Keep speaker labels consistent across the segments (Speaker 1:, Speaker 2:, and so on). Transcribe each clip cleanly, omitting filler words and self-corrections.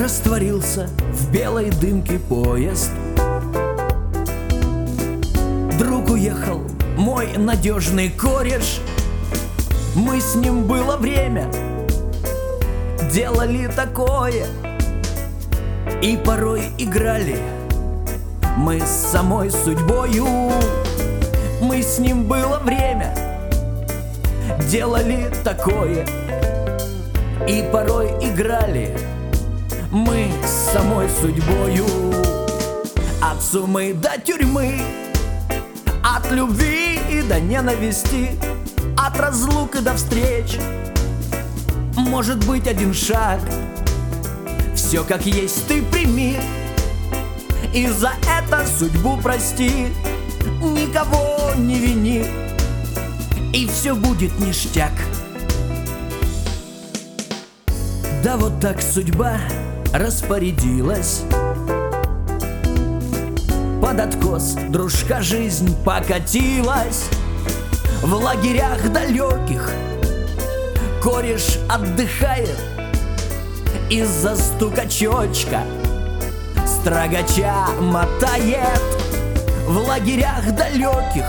Speaker 1: Растворился в белой дымке поезд. Друг уехал, мой надежный кореш. Мы с ним было время, делали такое, и порой играли мы с самой судьбою. Мы с ним было время, делали такое, и порой играли мы с самой судьбою. От сумы до тюрьмы, от любви и до ненависти, от разлук и до встреч. Может быть, один шаг, все как есть ты прими, и за это судьбу прости. Никого не вини, и все будет ништяк. Да вот так судьба распорядилась. Под откос дружка жизнь покатилась. В лагерях далеких кореш отдыхает. Из-за стука чечка строгача мотает. В лагерях далеких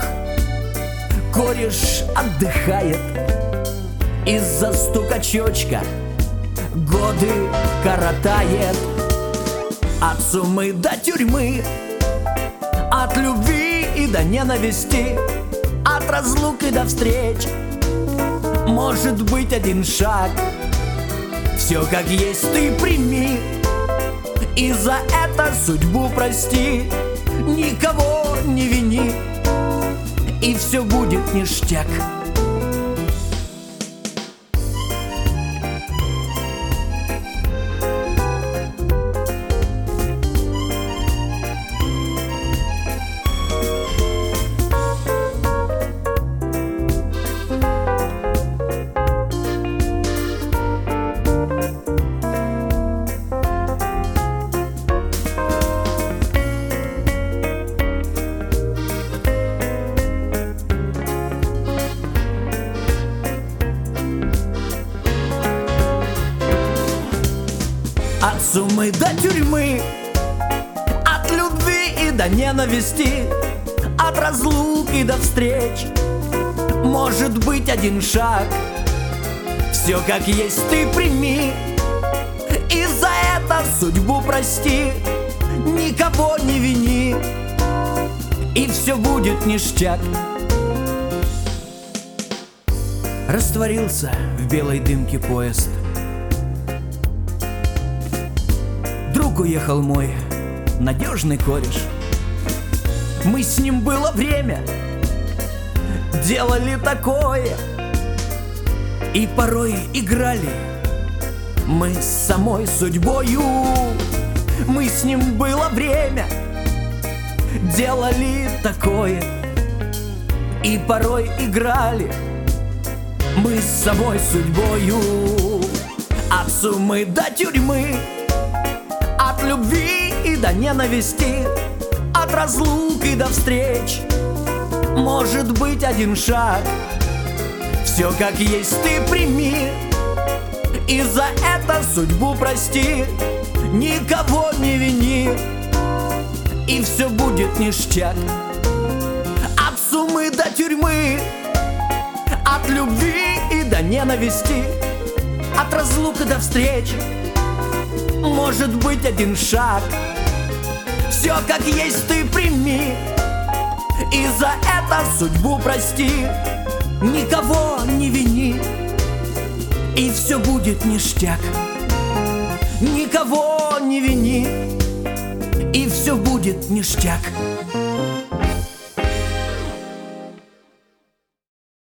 Speaker 1: кореш отдыхает. Из-за стука чечка годы коротает. От сумы до тюрьмы, от любви и до ненависти, от разлук и до встреч. Может быть, один шаг, все как есть ты прими, и за это судьбу прости. Никого не вини, и все будет ништяк. От сумы до тюрьмы, от любви и до ненависти, от разлук и до встреч. Может быть, один шаг, все как есть ты прими, и за это судьбу прости. Никого не вини, и все будет ништяк. Растворился в белой дымке поезд. Друг уехал мой надежный кореш. Мы с ним было время, делали такое, и порой играли мы с самой судьбою. Мы с ним было время, делали такое, и порой играли мы с самой судьбою. От сумы до тюрьмы, от любви и до ненависти, от разлук и до встреч. Может быть, один шаг, все как есть ты прими, и за это судьбу прости. Никого не вини, и все будет ништяк. От сумы до тюрьмы, от любви и до ненависти, от разлук и до встреч. Может быть, один шаг, все как есть ты прими, и за это судьбу прости. Никого не вини, и все будет ништяк. Никого не вини, и все будет ништяк.